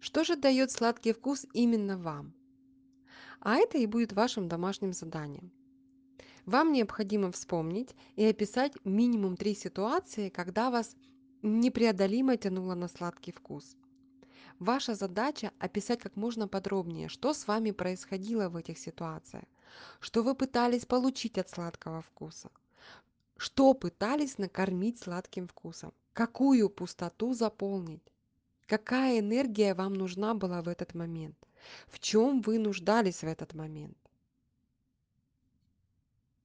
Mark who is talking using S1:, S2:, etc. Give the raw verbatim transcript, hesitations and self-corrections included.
S1: Что же дает сладкий вкус именно вам? А это и будет вашим домашним заданием. Вам необходимо вспомнить и описать минимум три ситуации, когда вас непреодолимо тянуло на сладкий вкус. Ваша задача описать как можно подробнее, что с вами происходило в этих ситуациях, что вы пытались получить от сладкого вкуса, что пытались накормить сладким вкусом, какую пустоту заполнить, какая энергия вам нужна была в этот момент, в чем вы нуждались в этот момент.